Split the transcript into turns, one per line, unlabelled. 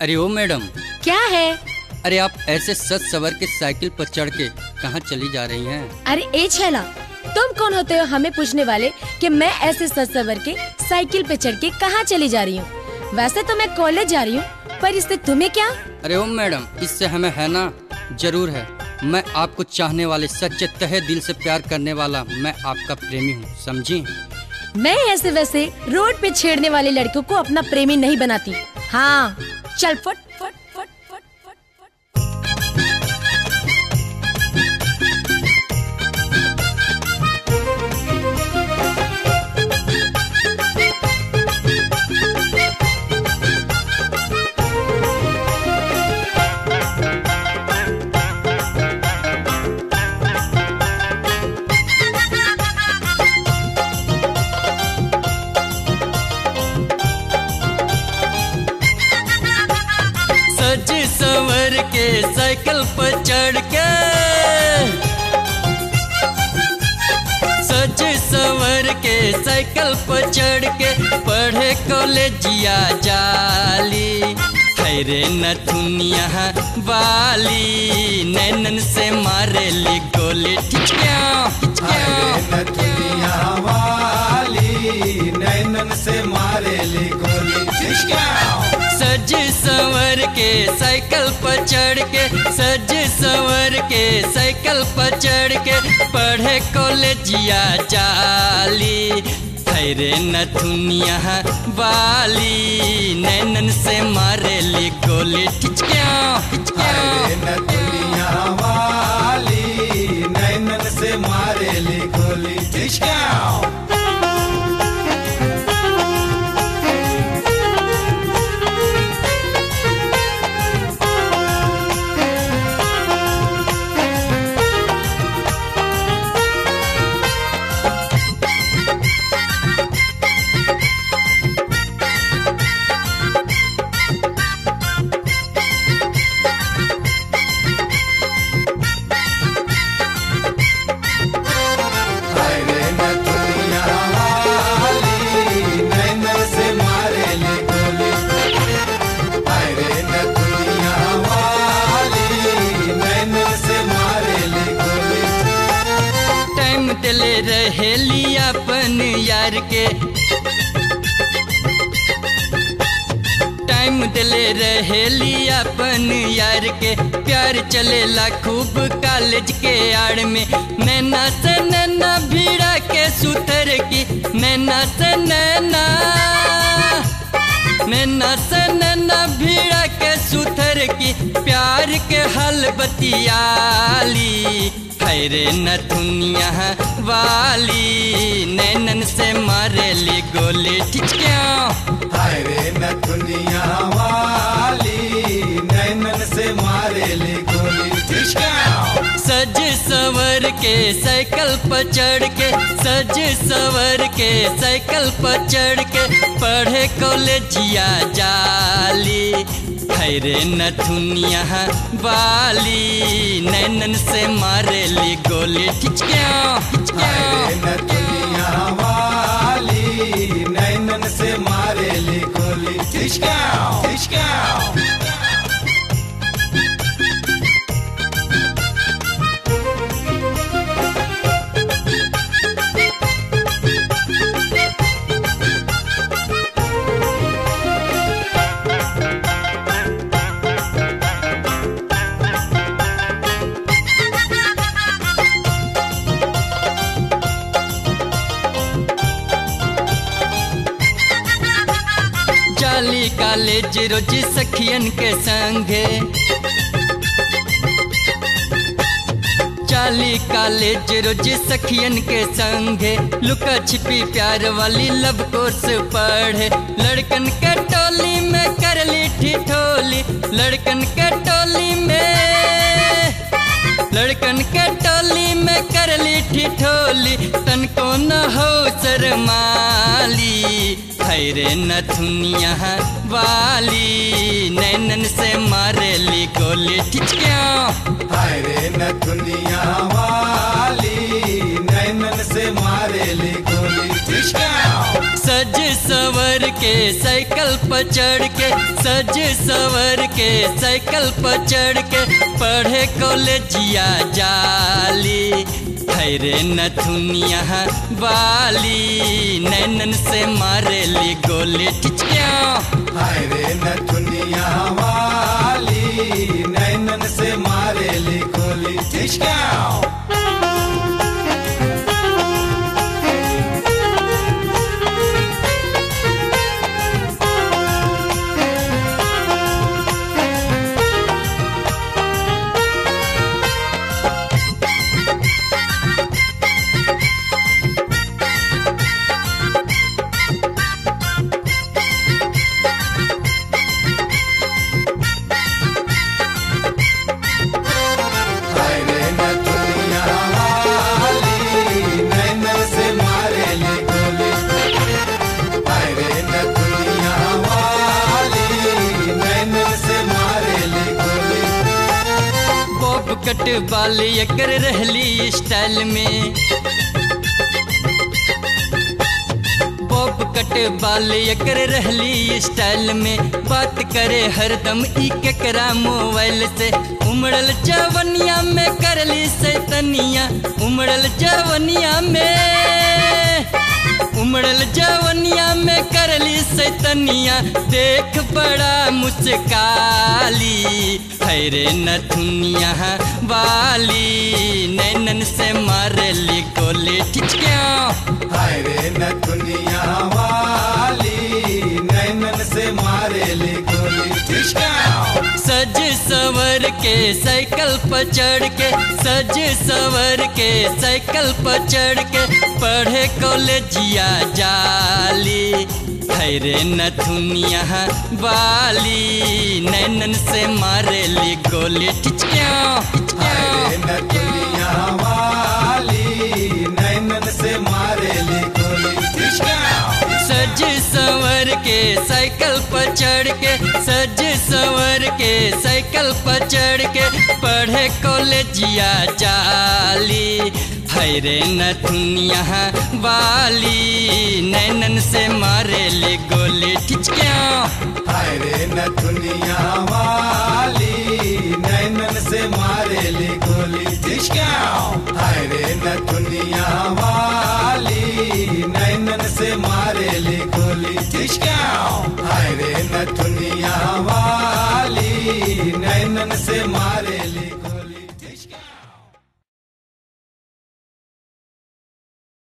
अरे ओ मैडम,
क्या है?
अरे आप ऐसे सज सवर के साइकिल पर चढ़ के कहाँ चली जा रही हैं?
अरे ए छैला, तुम कौन होते हो हमें पूछने वाले कि मैं ऐसे सज सवर के साइकिल पे चढ़ के कहाँ चली जा रही हूँ? वैसे तो मैं कॉलेज जा रही हूँ, पर इससे तुम्हें क्या?
अरे ओ मैडम, इससे हमें है ना, जरूर है। मैं आपको चाहने वाले, सच्चे तहे दिल से प्यार करने वाला, मैं आपका प्रेमी हूँ, समझी?
मैं ऐसे वैसे रोड पे छेड़ने वाले लड़कों को अपना प्रेमी नहीं बनाती। हाँ, चल फट फट फट फट फट फट।
सज संवर के साइकिल पर चढ़ के, सज संवर के साइकिल पर चढ़ के पढ़े कॉलेजिया जाली। खैरे नथुनिया वाली नैनन से मारे ली गोली।
नथुनिया वाली नैनन से मारे ली गोली।
सज संवर के साइकिल पर चढ़ के, सज संवर के साइकिल पर चढ़ के पढ़े कॉलेजिया जाली। खैरे नथुनिया वाली नैनन से मारे ली गोली।
नथुनिया वाली नैनन से मारे ली गोली।
दिले रहेली अपन यार के, टाइम दिले रहेली अपन यार के। प्यार चलेला खूब कॉलेज के आड़ में, नैना से नैना भिड़ा के सुतर की। नैना से नैना, नैना से नैना भिड़ा के सुथर की। प्यार के हल बतियाली। खैरे नथुनिया वाली नैनन से मारे ली गोली।
हायरे नथुनिया वाली नैनन से मारे ली गोली।
सज संवर के साइकिल पर चढ़ के, सज संवर के साइकिल पर चढ़ के पढ़े कॉलेजिया जाली। खैरे नथुनिया वाली नैनन से मारे ली गोली।
नथुनिया वाली नैनन से मारे ली गोली।
जाली कॉलेज रोज सखियन के संगे, जाली कॉलेज रोज सखियन के संगे। लुका छिपी प्यार वाली लव कोर्स पढ़े, लड़कन के टोली में कर ली ठिठोली। लड़कन के टोली में, लड़कन के टोली में कर ली ठिठोली। तनको न हो शर्माली। खैरे नथुनिया वाली नैनन से मारे ली गोली।
हायरे नथुनिया वाली नैनन से मारे ली गोली।
सज सवर के साइकिल पर चढ़ के, सज सवर के साइकिल पर चढ़ के पढ़े कॉलेजिया जाली। खैरे नथुनिया वाली नैनन से मारे ली गोली टिचकिया।
हाय रे नथुनिया वाली नैनन से मारे ली गोली टिचकिया।
कट बाल एकर रहली स्टाइल में, बॉब कट बाल एकर रहली स्टाइल में। बात करे हरदम ई केकरा मोबाइल से। उमड़ल जवनिया में करली सैतनिया, उमड़ल जवनिया में, उमड़ल जवनिया में करली सैतनिया। देख बड़ा मुस्काली। खैरे नथुनिया वाली नैनन से मारली गोली टिचकिया।
हाय रे नथुनिया वाली नैनन से मारेली गोली टिचकिया।
सज सवर के साइकिल पर चढ़ के, सज सवर के साइकिल पर चढ़ के पढ़े कॉलेजिया जाली। खैरे नथुनिया वाली नैनन से मारेली गोली टिचकिया।
हाय रे नथुनिया वाली नैनन से मारेली गोली टिचकिया।
सज सवर के साइकिल पर चढ़ के, सज सवर के साइकिल पर चढ़ के पढ़े कॉलेजिया जाली। हाय रे नथुनिया वाली नैनन से मारेली गोली टिचकिया।
हाय रे नथुनिया वाली नैनन से मारेली गोली टिचकिया। हाय रे नथुनिया वाली नैनन से मारेली गोली टिचकिया। हाय रे नथुनिया वाली नैनन से मारे